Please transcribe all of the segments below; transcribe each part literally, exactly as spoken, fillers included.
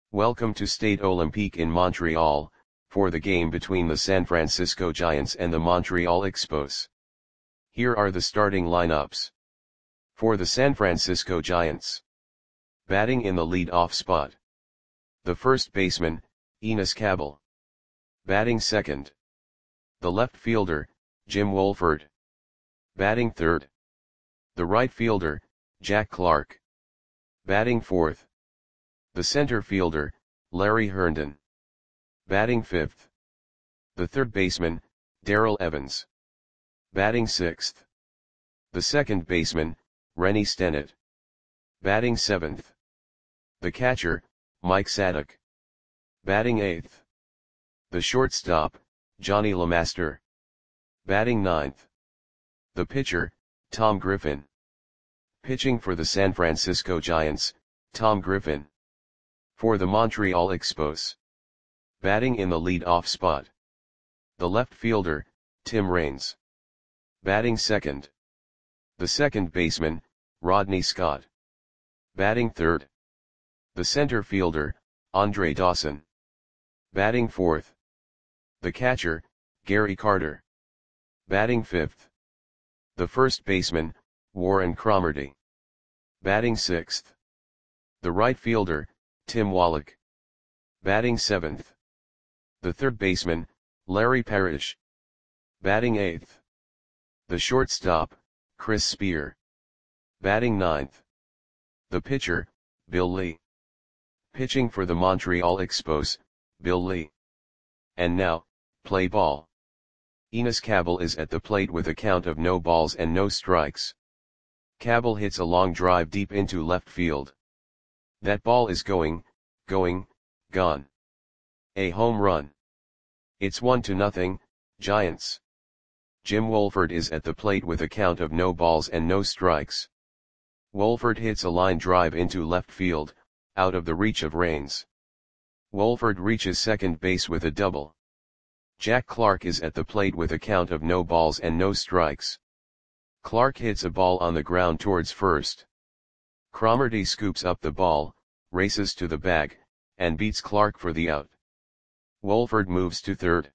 Welcome to Stade Olympique in Montreal, for the game between the San Francisco Giants and the Montreal Expos. Here are the starting lineups. For the San Francisco Giants. Batting in the lead-off spot. The first baseman, Enos Cabell. Batting second. The left fielder, Jim Wohlford. Batting third. The right fielder, Jack Clark. Batting fourth. The center fielder, Larry Herndon. Batting fifth. The third baseman, Darrell Evans. Batting sixth. The second baseman, Rennie Stennett. Batting seventh. The catcher, Mike Sadek. Batting eighth. The shortstop, Johnny LeMaster. Batting ninth. The pitcher, Tom Griffin. Pitching for the San Francisco Giants, Tom Griffin. For the Montreal Expos. Batting in the lead-off spot. The left fielder, Tim Raines. Batting second. The second baseman, Rodney Scott. Batting third. The center fielder, Andre Dawson. Batting fourth. The catcher, Gary Carter. Batting fifth. The first baseman, Warren Cromartie. Batting sixth. The right fielder, Tim Wallach. Batting seventh. The third baseman, Larry Parrish. Batting eighth. The shortstop, Chris Spear. Batting ninth. The pitcher, Bill Lee. Pitching for the Montreal Expos, Bill Lee. And now, play ball. Enos Cabell is at the plate with a count of no balls and no strikes. Cabell hits a long drive deep into left field. That ball is going, going, gone. A home run. It's one to nothing, Giants. Jim Wohlford is at the plate with a count of no balls and no strikes. Wohlford hits a line drive into left field, out of the reach of Raines. Wohlford reaches second base with a double. Jack Clark is at the plate with a count of no balls and no strikes. Clark hits a ball on the ground towards first. Cromartie scoops up the ball, races to the bag, and beats Clark for the out. Wohlford moves to third.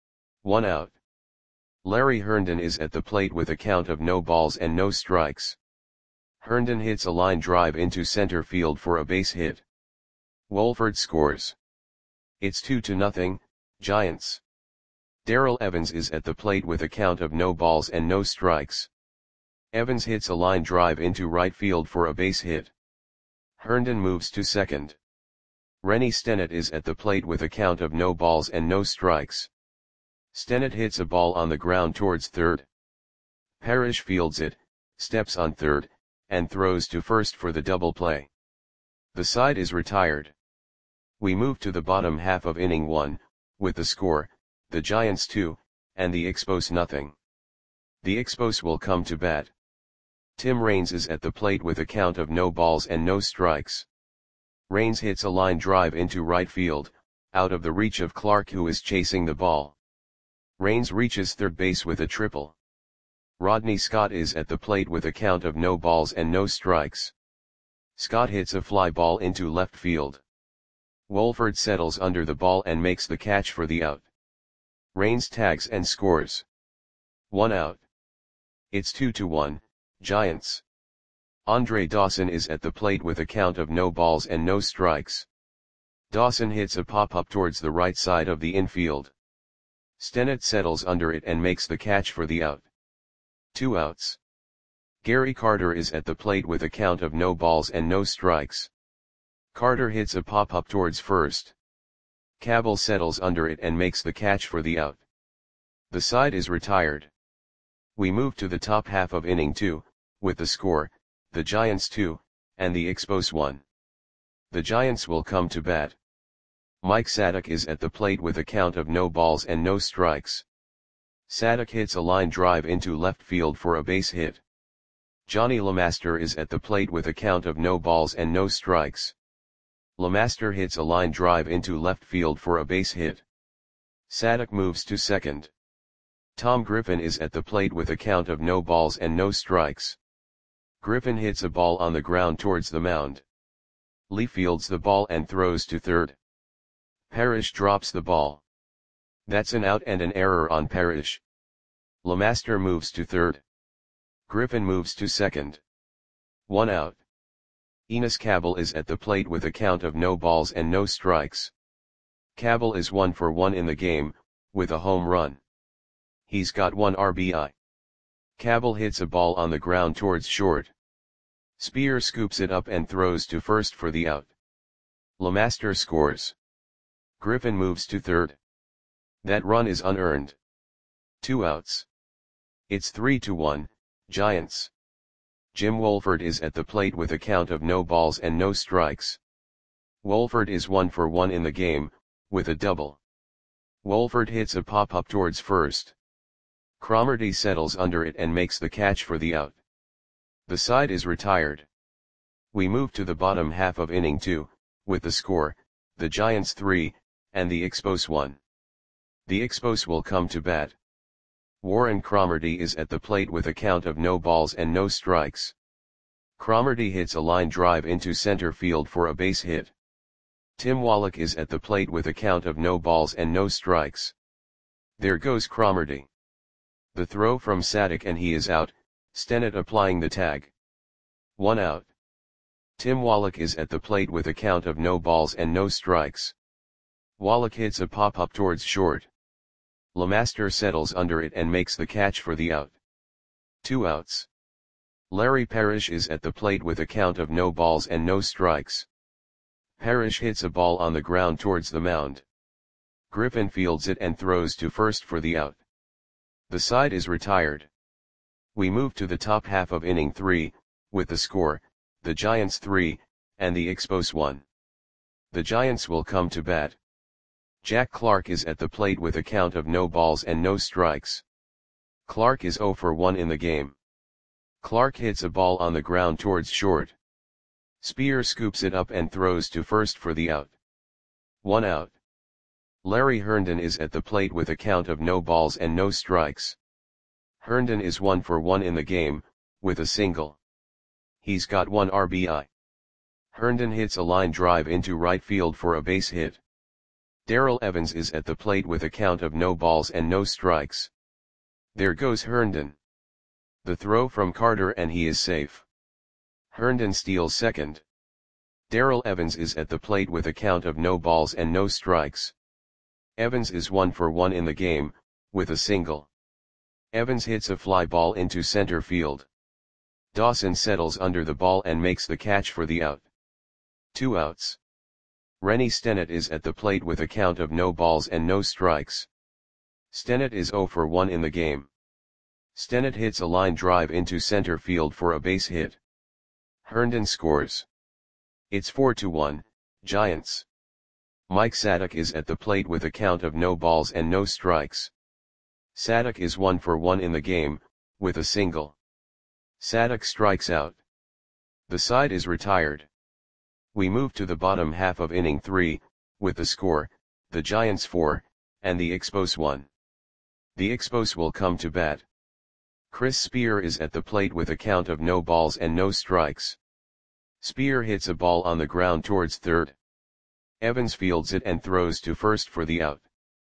One out. Larry Herndon is at the plate with a count of no balls and no strikes. Herndon hits a line drive into center field for a base hit. Wohlford scores. It's two to nothing, Giants. Darrell Evans is at the plate with a count of no balls and no strikes. Evans hits a line drive into right field for a base hit. Herndon moves to second. Rennie Stennett is at the plate with a count of no balls and no strikes. Stennett hits a ball on the ground towards third. Parrish fields it, steps on third, and throws to first for the double play. The side is retired. We move to the bottom half of inning one, with the score, the Giants two, and the Expos nothing. The Expos will come to bat. Tim Raines is at the plate with a count of no balls and no strikes. Raines hits a line drive into right field, out of the reach of Clark who is chasing the ball. Raines reaches third base with a triple. Rodney Scott is at the plate with a count of no balls and no strikes. Scott hits a fly ball into left field. Wohlford settles under the ball and makes the catch for the out. Raines tags and scores. One out. It's two to one, Giants. Andre Dawson is at the plate with a count of no balls and no strikes. Dawson hits a pop-up towards the right side of the infield. Stennett settles under it and makes the catch for the out. Two outs. Gary Carter is at the plate with a count of no balls and no strikes. Carter hits a pop-up towards first. Cabell settles under it and makes the catch for the out. The side is retired. We move to the top half of inning two, with the score, the Giants two, and the Expos one. The Giants will come to bat. Mike Sadek is at the plate with a count of no balls and no strikes. Sadek hits a line drive into left field for a base hit. Johnny LeMaster is at the plate with a count of no balls and no strikes. LeMaster hits a line drive into left field for a base hit. Sadek moves to second. Tom Griffin is at the plate with a count of no balls and no strikes. Griffin hits a ball on the ground towards the mound. Lee fields the ball and throws to third. Parrish drops the ball. That's an out and an error on Parrish. Lemaster moves to third. Griffin moves to second. One out. Enos Cabell is at the plate with a count of no balls and no strikes. Cabell is one for one in the game, with a home run. He's got one R B I. Cabell hits a ball on the ground towards short. Spear scoops it up and throws to first for the out. Lemaster scores. Griffin moves to third. That run is unearned. Two outs. It's three to one, Giants. Jim Wohlford is at the plate with a count of no balls and no strikes. Wohlford is one for one in the game, with a double. Wohlford hits a pop-up towards first. Cromartie settles under it and makes the catch for the out. The side is retired. We move to the bottom half of inning two, with the score, the Giants three, and the Expos one. The Expos will come to bat. Warren Cromartie is at the plate with a count of no balls and no strikes. Cromartie hits a line drive into center field for a base hit. Tim Wallach is at the plate with a count of no balls and no strikes. There goes Cromartie. The throw from Sadek and he is out, Stennett applying the tag. One out. Tim Wallach is at the plate with a count of no balls and no strikes. Wallach hits a pop-up towards short. Lemaster settles under it and makes the catch for the out. Two outs. Larry Parrish is at the plate with a count of no balls and no strikes. Parrish hits a ball on the ground towards the mound. Griffin fields it and throws to first for the out. The side is retired. We move to the top half of inning three, with the score, the Giants three, and the Expos one. The Giants will come to bat. Jack Clark is at the plate with a count of no balls and no strikes. Clark is zero for one in the game. Clark hits a ball on the ground towards short. Spear scoops it up and throws to first for the out. One out. Larry Herndon is at the plate with a count of no balls and no strikes. Herndon is one for one in the game, with a single. He's got one R B I. Herndon hits a line drive into right field for a base hit. Darrell Evans is at the plate with a count of no balls and no strikes. There goes Herndon. The throw from Carter and he is safe. Herndon steals second. Darrell Evans is at the plate with a count of no balls and no strikes. Evans is one for one in the game, with a single. Evans hits a fly ball into center field. Dawson settles under the ball and makes the catch for the out. Two outs. Rennie Stennett is at the plate with a count of no balls and no strikes. Stennett is zero for one in the game. Stennett hits a line drive into center field for a base hit. Herndon scores. It's four to one, Giants. Mike Sadek is at the plate with a count of no balls and no strikes. Sadek is one for one in the game, with a single. Sadek strikes out. The side is retired. We move to the bottom half of inning three, with the score, the Giants four, and the Expos one. The Expos will come to bat. Chris Spear is at the plate with a count of no balls and no strikes. Spear hits a ball on the ground towards third. Evans fields it and throws to first for the out.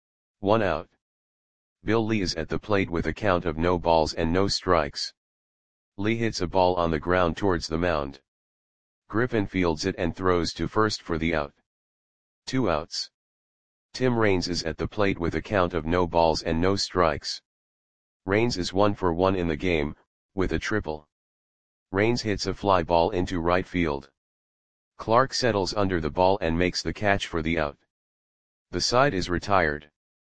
One out. Bill Lee is at the plate with a count of no balls and no strikes. Lee hits a ball on the ground towards the mound. Griffin fields it and throws to first for the out. Two outs. Tim Raines is at the plate with a count of no balls and no strikes. Raines is one for one in the game, with a triple. Raines hits a fly ball into right field. Clark settles under the ball and makes the catch for the out. The side is retired.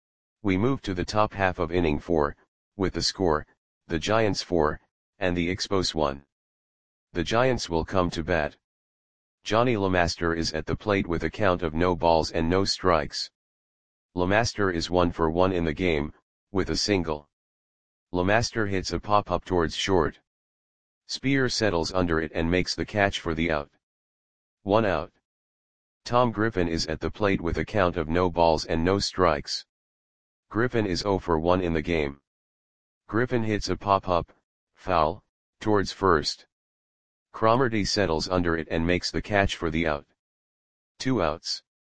We move to the top half of inning four, with the score, the Giants four, and the Expos one. The Giants will come to bat. Johnny Lemaster is at the plate with a count of no balls and no strikes. Lemaster is one for one in the game, with a single. Lemaster hits a pop-up towards short. Spear settles under it and makes the catch for the out. One out. Tom Griffin is at the plate with a count of no balls and no strikes. Griffin is zero for one in the game. Griffin hits a pop-up, foul, towards first. Cromartie settles under it and makes the catch for the out. Two outs.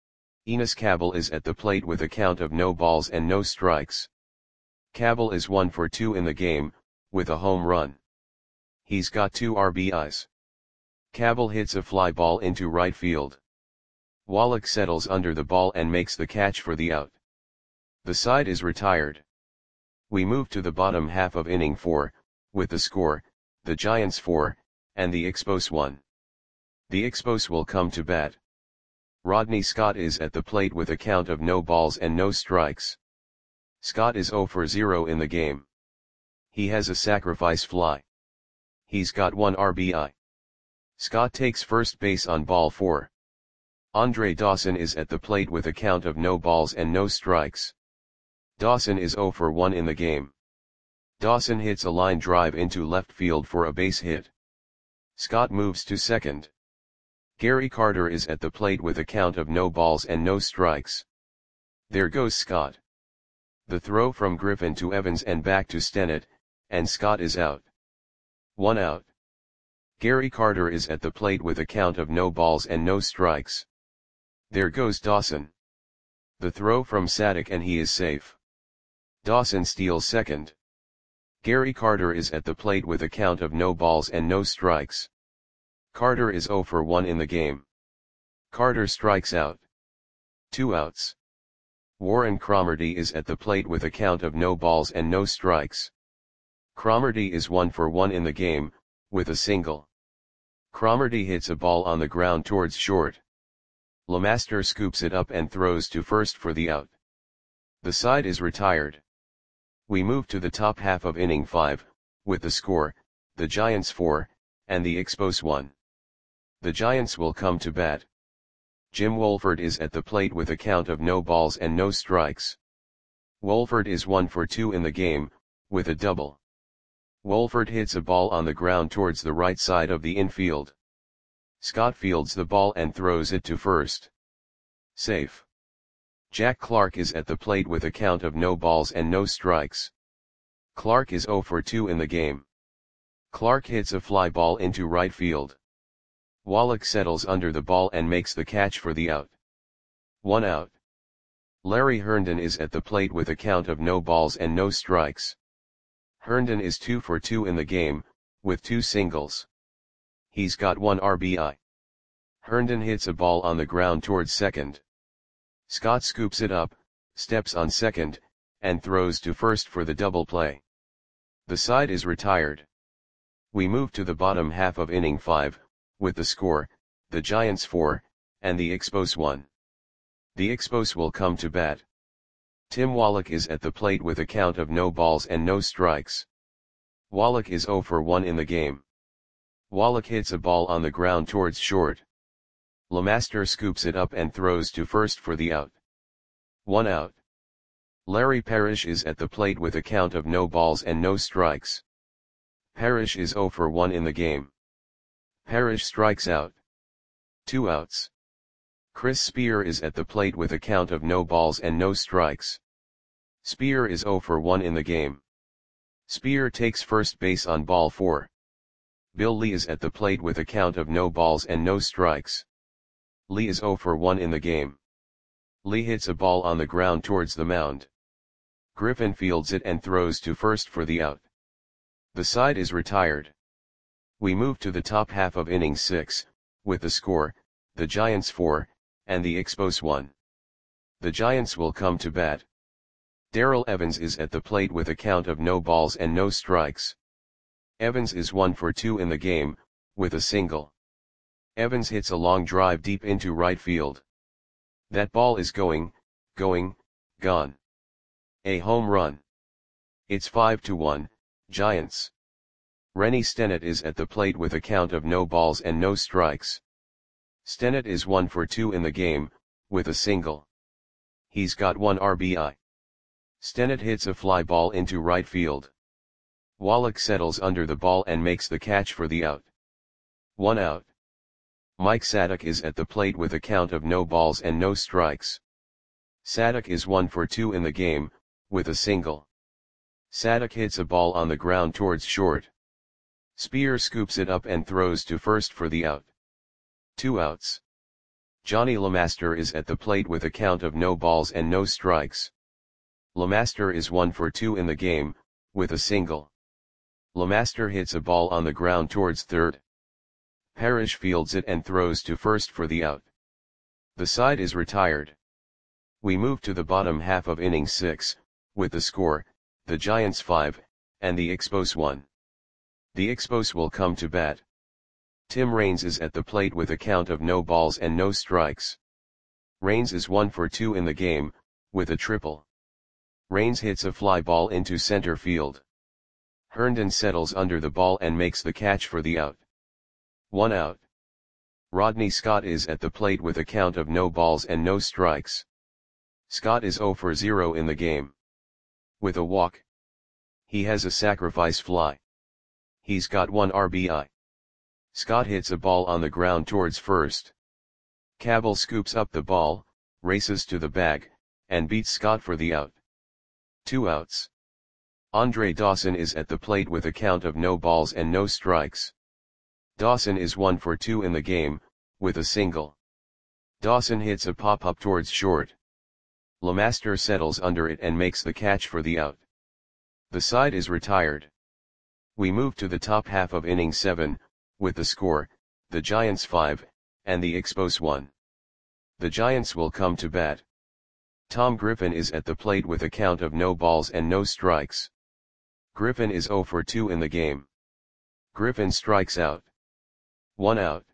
Enos Cabell is at the plate with a count of no balls and no strikes. Cabell is one for two in the game, with a home run. He's got two R B Is. Cabell hits a fly ball into right field. Wallach settles under the ball and makes the catch for the out. The side is retired. We move to the bottom half of inning four, with the score, the Giants four, and the Expos one. The Expos will come to bat. Rodney Scott is at the plate with a count of no balls and no strikes. Scott is zero for zero in the game. He has a sacrifice fly. He's got one R B I. Scott takes first base on ball four. Andre Dawson is at the plate with a count of no balls and no strikes. Dawson is zero for one in the game. Dawson hits a line drive into left field for a base hit. Scott moves to second. Gary Carter is at the plate with a count of no balls and no strikes. There goes Scott. The throw from Griffin to Evans and back to Stennett, and Scott is out. One out. Gary Carter is at the plate with a count of no balls and no strikes. There goes Dawson. The throw from Sadek and he is safe. Dawson steals second. Gary Carter is at the plate with a count of no balls and no strikes. Carter is zero for one in the game. Carter strikes out. Two outs. Warren Cromartie is at the plate with a count of no balls and no strikes. Cromartie is one for one in the game, with a single. Cromartie hits a ball on the ground towards short. LeMaster scoops it up and throws to first for the out. The side is retired. We move to the top half of inning five, with the score, the Giants four, and the Expos one. The Giants will come to bat. Jim Wolford is at the plate with a count of no balls and no strikes. Wolford is one for two in the game, with a double. Wolford hits a ball on the ground towards the right side of the infield. Scott fields the ball and throws it to first. Safe. Jack Clark is at the plate with a count of no balls and no strikes. Clark is zero for two in the game. Clark hits a fly ball into right field. Wallach settles under the ball and makes the catch for the out. One out. Larry Herndon is at the plate with a count of no balls and no strikes. Herndon is two for two in the game, with two singles. He's got one R B I. Herndon hits a ball on the ground towards second. Scott scoops it up, steps on second, and throws to first for the double play. The side is retired. We move to the bottom half of inning five, with the score, the Giants four, and the Expos one. The Expos will come to bat. Tim Wallach is at the plate with a count of no balls and no strikes. Wallach is zero for one in the game. Wallach hits a ball on the ground towards short. LeMaster scoops it up and throws to first for the out. One out. Larry Parrish is at the plate with a count of no balls and no strikes. Parrish is zero for one in the game. Parrish strikes out. Two outs. Chris Spear is at the plate with a count of no balls and no strikes. Spear is zero for one in the game. Spear takes first base on ball four. Bill Lee is at the plate with a count of no balls and no strikes. Lee is zero for one in the game. Lee hits a ball on the ground towards the mound. Griffin fields it and throws to first for the out. The side is retired. We move to the top half of inning six, with the score, the Giants four, and the Expos one. The Giants will come to bat. Darrell Evans is at the plate with a count of no balls and no strikes. Evans is one for two in the game, with a single. Evans hits a long drive deep into right field. That ball is going, going, gone. A home run. It's five to one, Giants. Rennie Stennett is at the plate with a count of no balls and no strikes. Stennett is one for two in the game, with a single. He's got one R B I. Stennett hits a fly ball into right field. Wallach settles under the ball and makes the catch for the out. One out. Mike Sadek is at the plate with a count of no balls and no strikes. Sadek is one for two in the game, with a single. Sadek hits a ball on the ground towards short. Spear scoops it up and throws to first for the out. Two outs. Johnny LeMaster is at the plate with a count of no balls and no strikes. LeMaster is one for two in the game, with a single. LeMaster hits a ball on the ground towards third. Parrish fields it and throws to first for the out. The side is retired. We move to the bottom half of inning six, with the score, the Giants five, and the Expos one. The Expos will come to bat. Tim Raines is at the plate with a count of no balls and no strikes. Raines is one for two in the game, with a triple. Raines hits a fly ball into center field. Herndon settles under the ball and makes the catch for the out. One out. Rodney Scott is at the plate with a count of no balls and no strikes. Scott is zero for zero in the game. With a walk. He has a sacrifice fly. He's got one R B I. Scott hits a ball on the ground towards first. Cabell scoops up the ball, races to the bag, and beats Scott for the out. Two outs. Andre Dawson is at the plate with a count of no balls and no strikes. Dawson is one for two in the game, with a single. Dawson hits a pop-up towards short. LeMaster settles under it and makes the catch for the out. The side is retired. We move to the top half of inning seven, with the score, the Giants five, and the Expos one. The Giants will come to bat. Tom Griffin is at the plate with a count of no balls and no strikes. Griffin is zero for two in the game. Griffin strikes out. One out.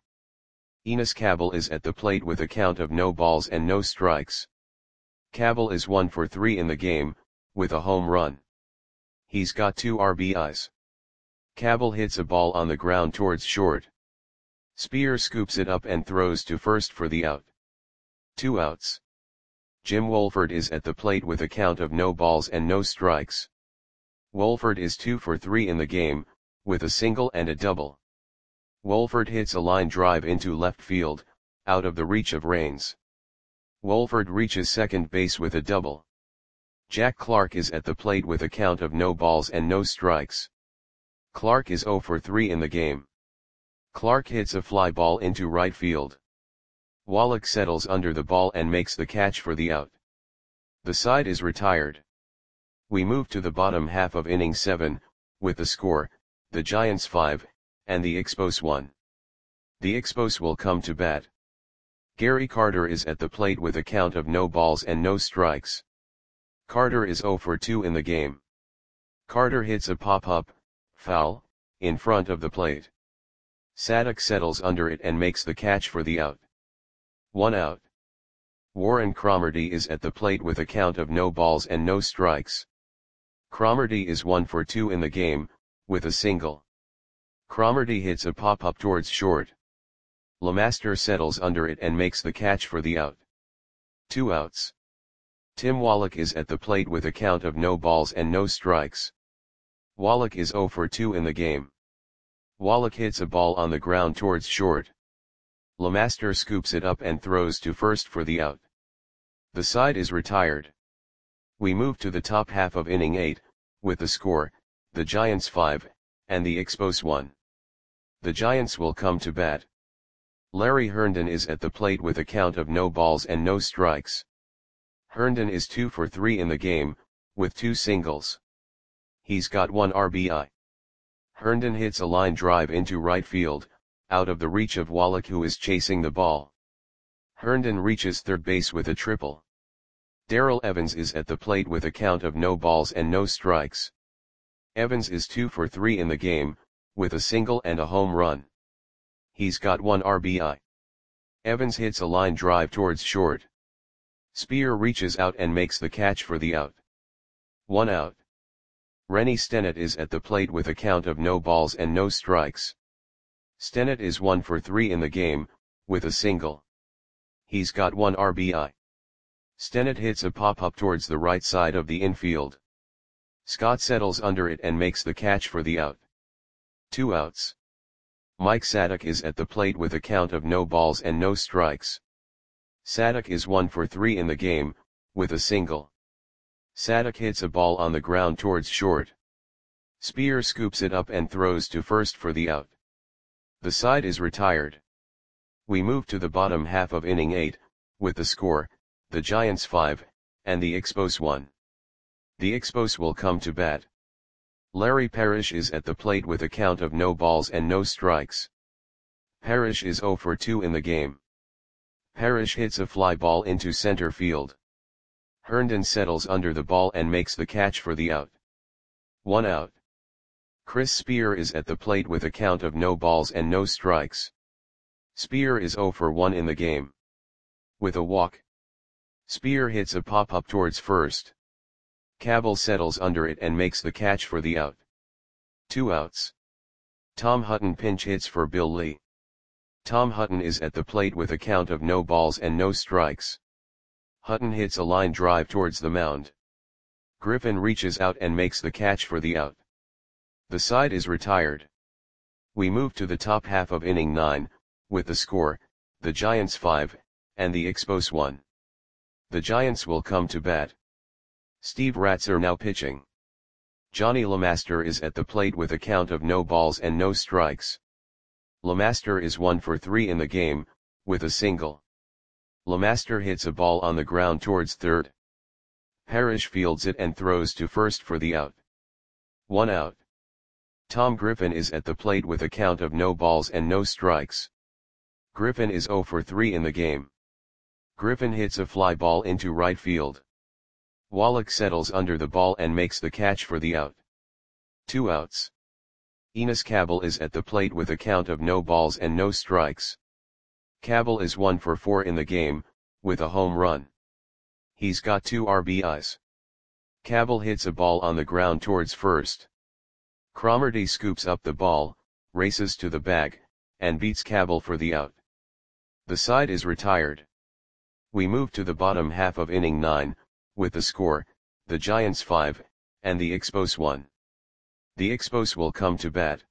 Enos Cabell is at the plate with a count of no balls and no strikes. Cabell is one for three in the game, with a home run. He's got two R B Is. Cabell hits a ball on the ground towards short. Spear scoops it up and throws to first for the out. Two outs. Jim Wolford is at the plate with a count of no balls and no strikes. Wolford is two for three in the game, with a single and a double. Wolford hits a line drive into left field, out of the reach of Raines. Wolford reaches second base with a double. Jack Clark is at the plate with a count of no balls and no strikes. Clark is zero for three in the game. Clark hits a fly ball into right field. Wallach settles under the ball and makes the catch for the out. The side is retired. We move to the bottom half of inning seven, with the score, the Giants five, and the Expos one. The Expos will come to bat. Gary Carter is at the plate with a count of no balls and no strikes. Carter is zero for two in the game. Carter hits a pop-up, foul, in front of the plate. Sadek settles under it and makes the catch for the out. One out. Warren Cromartie is at the plate with a count of no balls and no strikes. Cromartie is one for two in the game, with a single. Cromartie hits a pop-up towards short. LeMaster settles under it and makes the catch for the out. Two outs. Tim Wallach is at the plate with a count of no balls and no strikes. Wallach is zero for two in the game. Wallach hits a ball on the ground towards short. LeMaster scoops it up and throws to first for the out. The side is retired. We move to the top half of inning eight, with the score, the Giants five, and the Expos one. The Giants will come to bat. Larry Herndon is at the plate with a count of no balls and no strikes. Herndon is two for three in the game, with two singles. He's got one R B I. Herndon hits a line drive into right field, out of the reach of Wallach, who is chasing the ball. Herndon reaches third base with a triple. Darrell Evans is at the plate with a count of no balls and no strikes. Evans is two for three in the game, with a single and a home run. He's got one R B I. Evans hits a line drive towards short. Spear reaches out and makes the catch for the out. One out. Rennie Stennett is at the plate with a count of no balls and no strikes. Stennett is one for three in the game, with a single. He's got one R B I. Stennett hits a pop-up towards the right side of the infield. Scott settles under it and makes the catch for the out. Two outs. Mike Sadek is at the plate with a count of no balls and no strikes. Sadek is one for three in the game, with a single. Sadek hits a ball on the ground towards short. Spear scoops it up and throws to first for the out. The side is retired. We move to the bottom half of inning eight, with the score, the Giants five, and the Expos one. The Expos will come to bat. Larry Parrish is at the plate with a count of no balls and no strikes. Parrish is zero for two in the game. Parrish hits a fly ball into center field. Herndon settles under the ball and makes the catch for the out. One out. Chris Spear is at the plate with a count of no balls and no strikes. Spear is zero for one in the game. With a walk, Spear hits a pop-up towards first. Cabell settles under it and makes the catch for the out. Two outs. Tom Hutton pinch hits for Bill Lee. Tom Hutton is at the plate with a count of no balls and no strikes. Hutton hits a line drive towards the mound. Griffin reaches out and makes the catch for the out. The side is retired. We move to the top half of inning nine, with the score, the Giants five, and the Expos one. The Giants will come to bat. Steve Ratzer now pitching. Johnny LeMaster is at the plate with a count of no balls and no strikes. LeMaster is one for three in the game, with a single. LeMaster hits a ball on the ground towards third. Parrish fields it and throws to first for the out. One out. Tom Griffin is at the plate with a count of no balls and no strikes. Griffin is zero for three in the game. Griffin hits a fly ball into right field. Wallach settles under the ball and makes the catch for the out. Two outs. Enos Cabell is at the plate with a count of no balls and no strikes. Cabell is one for four in the game, with a home run. He's got two R B Is. Cabell hits a ball on the ground towards first. Cromartie scoops up the ball, races to the bag, and beats Cabell for the out. The side is retired. We move to the bottom half of inning nine, with the score, the Giants five, and the Expos one. The Expos will come to bat.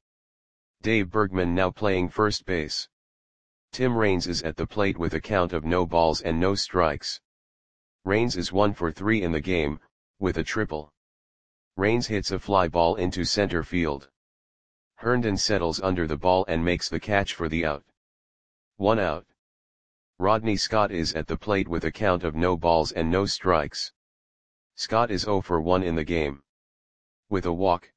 Dave Bergman now playing first base. Tim Raines is at the plate with a count of no balls and no strikes. Raines is one for three in the game, with a triple. Raines hits a fly ball into center field. Herndon settles under the ball and makes the catch for the out. One out. Rodney Scott is at the plate with a count of no balls and no strikes. Scott is zero for one in the game. With a walk,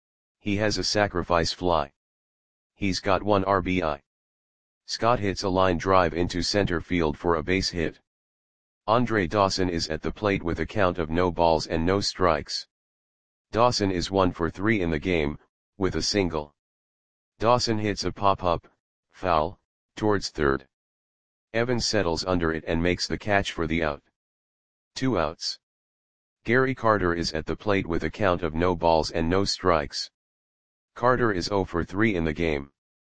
he has a sacrifice fly. He's got one R B I. Scott hits a line drive into center field for a base hit. Andre Dawson is at the plate with a count of no balls and no strikes. Dawson is one for three in the game, with a single. Dawson hits a pop-up, foul, towards third. Evans settles under it and makes the catch for the out. Two outs. Gary Carter is at the plate with a count of no balls and no strikes. Carter is zero for three in the game.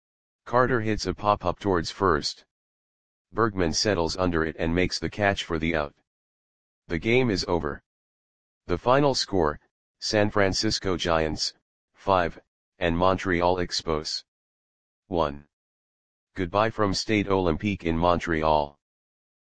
Carter hits a pop-up towards first. Bergman settles under it and makes the catch for the out. The game is over. The final score, San Francisco Giants, five, and Montreal Expos, one. Goodbye from Stade Olympique in Montreal.